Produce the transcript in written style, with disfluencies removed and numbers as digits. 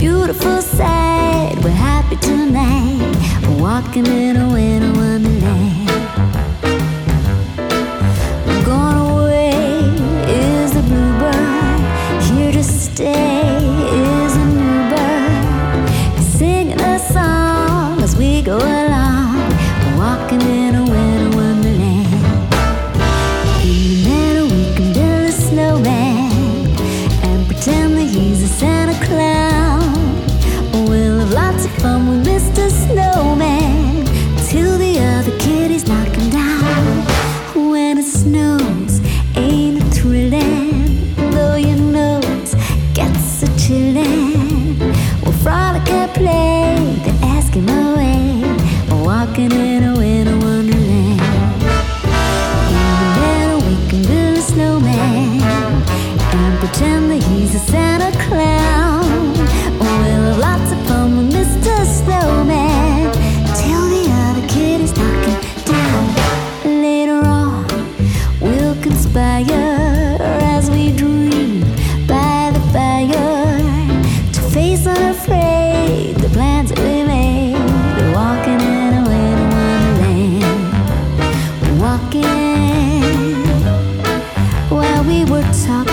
beautiful sight. We're happy tonight. We're walking in a winter wonderland. Gone away is the bluebird. Here to stay is a new bird. He's singing a song as we go along. We're walking in a winter wonderland. In the meadow we can build a snowman and pretend that he's a Santa Claus. We'll have lots of fun with Mr. Snowman till the other kitties knock him down. When it snows, ain't it thrilling? Though your nose gets a chillin', we'll frolic and play the Eskimo way. We're walking in a winter wonderland. In the meadow we can build a snowman and pretend that he's a Santa Claus. We'll have lots of fun with Mr. Snowman till the other kitties knock him down. Later on we'll conspire as we dream by the fire to face unafraid the plans that we made. We're walking in a winter wonderland. We're walking while we were talking.